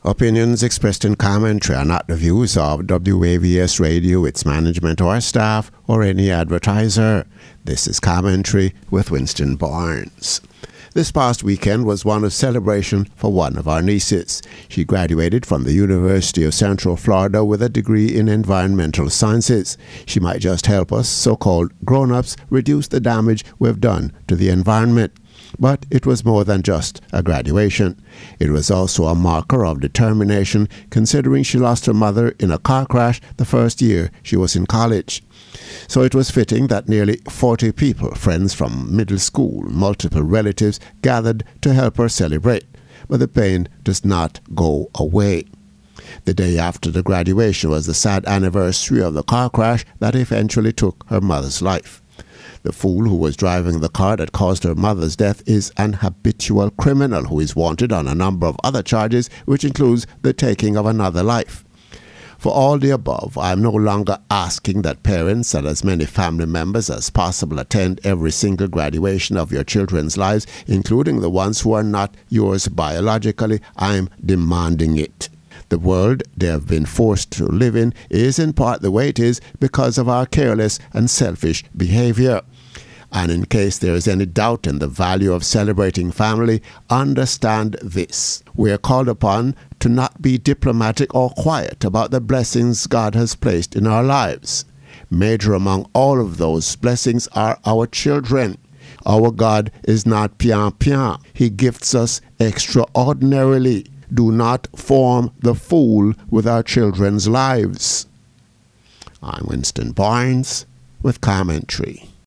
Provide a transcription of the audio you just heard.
Opinions expressed in commentary are not the views of WAVS Radio, its management or staff, or any advertiser. This is Commentary with Winston Barnes. This past weekend was one of celebration for one of our nieces. She graduated from the University of Central Florida with a degree in environmental sciences. She might just help us, so-called grown-ups, reduce the damage we've done to the environment. But it was more than just a graduation. It was also a marker of determination, considering she lost her mother in a car crash the first year she was in college. So it was fitting that nearly 40 people, friends from middle school, multiple relatives, gathered to help her celebrate. But the pain does not go away. The day after the graduation was the sad anniversary of the car crash that eventually took her mother's life. The fool who was driving the car that caused her mother's death is an habitual criminal who is wanted on a number of other charges, which includes the taking of another life. For all the above, I am no longer asking that parents and as many family members as possible attend every single graduation of your children's lives, including the ones who are not yours biologically. I am demanding it. The world they have been forced to live in is in part the way it is because of our careless and selfish behavior. And in case there is any doubt in the value of celebrating family, understand this. We are called upon to not be diplomatic or quiet about the blessings God has placed in our lives. Major among all of those blessings are our children. Our God is not pian-pian. He gifts us extraordinarily. Do not form the fool with our children's lives. I'm Winston Barnes with Commentary.